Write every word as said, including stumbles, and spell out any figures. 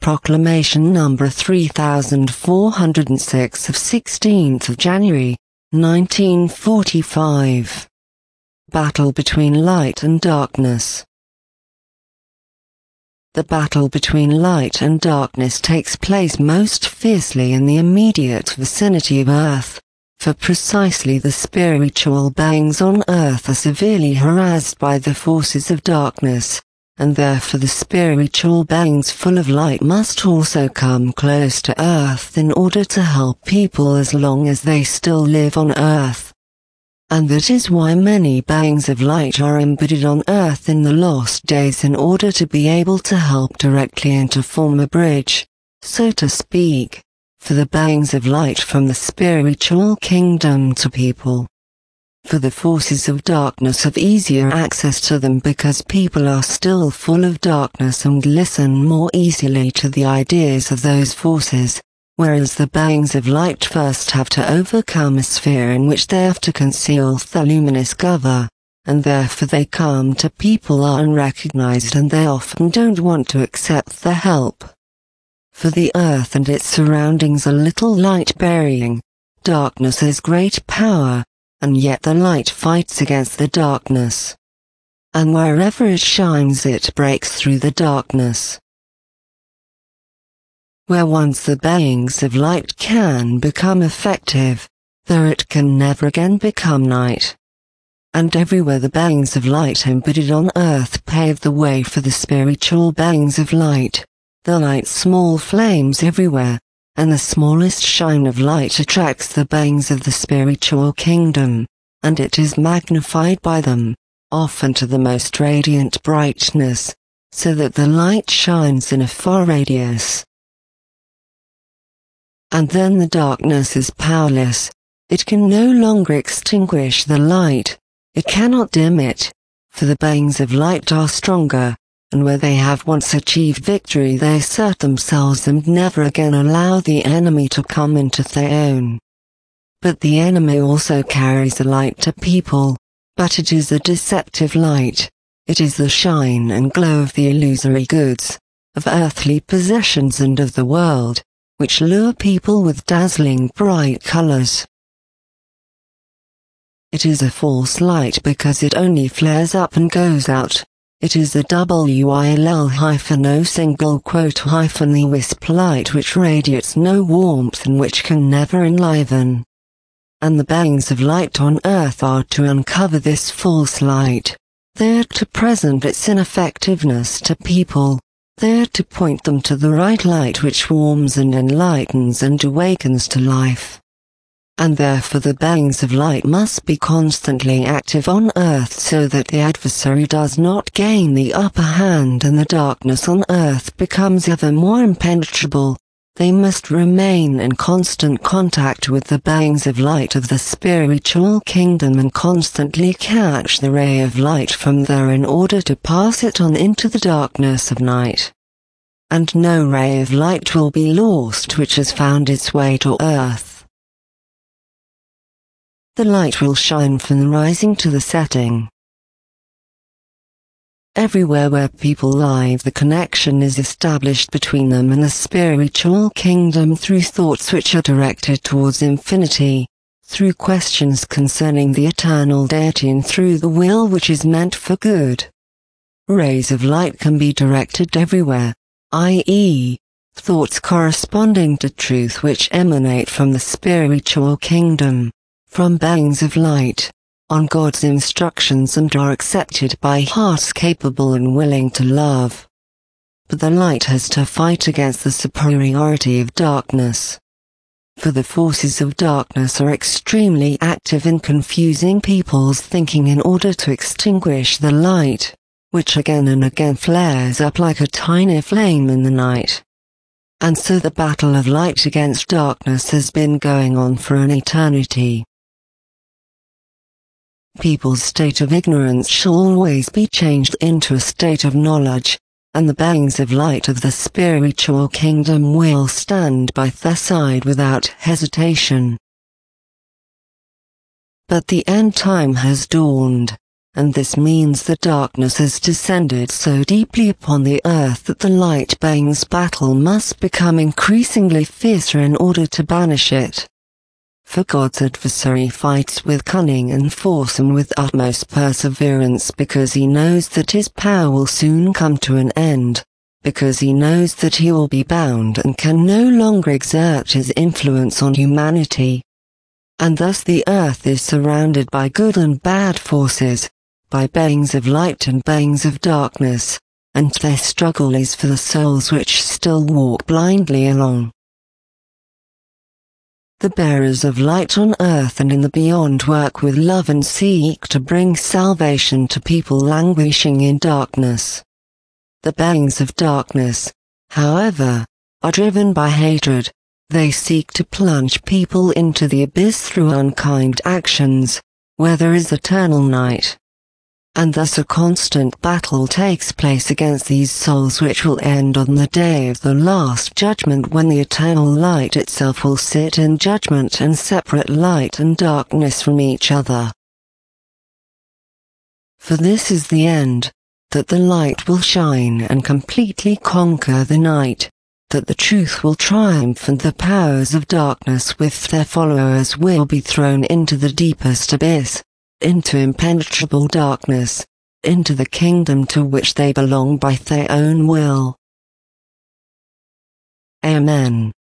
Proclamation number three thousand four hundred six of sixteenth of January, nineteen forty-five. Battle between light and darkness. The battle between light and darkness takes place most fiercely in the immediate vicinity of Earth, for precisely the spiritual beings on Earth are severely harassed by the forces of darkness, and therefore the spiritual beings full of light must also come close to Earth in order to help people as long as they still live on Earth. And that is why many beings of light are embedded on Earth in the lost days in order to be able to help directly and to form a bridge, so to speak, for the beings of light from the spiritual kingdom to people. For the forces of darkness have easier access to them because people are still full of darkness and listen more easily to the ideas of those forces, whereas the beings of light first have to overcome a sphere in which they have to conceal the luminous cover, and therefore they come to people unrecognized and they often don't want to accept the help. For the Earth and its surroundings are little light-bearing, darkness has great power, and yet the light fights against the darkness. And wherever it shines it breaks through the darkness. Where once the beings of light can become effective, there it can never again become night. And everywhere the beings of light embedded on Earth pave the way for the spiritual beings of light, the light's small flames everywhere, and the smallest shine of light attracts the beings of the spiritual kingdom, and it is magnified by them, often to the most radiant brightness, so that the light shines in a far radius. And then the darkness is powerless, it can no longer extinguish the light, it cannot dim it, for the beings of light are stronger, and where they have once achieved victory they assert themselves and never again allow the enemy to come into their own. But the enemy also carries the light to people, but it is a deceptive light, it is the shine and glow of the illusory goods, of earthly possessions and of the world, which lure people with dazzling bright colors. It is a false light because it only flares up and goes out. It is a will hyphen o single quote hyphen the wisp light which radiates no warmth and which can never enliven. And the beings of light on Earth are to uncover this false light. They are to present its ineffectiveness to people. They are to point them to the right light which warms and enlightens and awakens to life. And therefore the beings of light must be constantly active on Earth so that the adversary does not gain the upper hand and the darkness on Earth becomes ever more impenetrable. They must remain in constant contact with the beings of light of the spiritual kingdom and constantly catch the ray of light from there in order to pass it on into the darkness of night. And no ray of light will be lost which has found its way to Earth. The light will shine from the rising to the setting. Everywhere where people live the connection is established between them and the spiritual kingdom through thoughts which are directed towards infinity, through questions concerning the eternal deity and through the will which is meant for good. Rays of light can be directed everywhere, that is, thoughts corresponding to truth which emanate from the spiritual kingdom, from beings of light, on God's instructions and are accepted by hearts capable and willing to love. But the light has to fight against the superiority of darkness. For the forces of darkness are extremely active in confusing people's thinking in order to extinguish the light, which again and again flares up like a tiny flame in the night. And so the battle of light against darkness has been going on for an eternity. People's state of ignorance shall always be changed into a state of knowledge, and the beings of light of the spiritual kingdom will stand by their side without hesitation. But the end time has dawned, and this means that darkness has descended so deeply upon the earth that the light being's battle must become increasingly fiercer in order to banish it. For God's adversary fights with cunning and force and with utmost perseverance because he knows that his power will soon come to an end, because he knows that he will be bound and can no longer exert his influence on humanity. And thus the earth is surrounded by good and bad forces, by beings of light and beings of darkness, and their struggle is for the souls which still walk blindly along. The bearers of light on earth and in the beyond work with love and seek to bring salvation to people languishing in darkness. The beings of darkness, however, are driven by hatred. They seek to plunge people into the abyss through unkind actions, where there is eternal night. And thus a constant battle takes place against these souls, which will end on the day of the last judgment, when the eternal light itself will sit in judgment and separate light and darkness from each other. For this is the end, that the light will shine and completely conquer the night, that the truth will triumph and the powers of darkness with their followers will be thrown into the deepest abyss, into impenetrable darkness, into the kingdom to which they belong by their own will. Amen.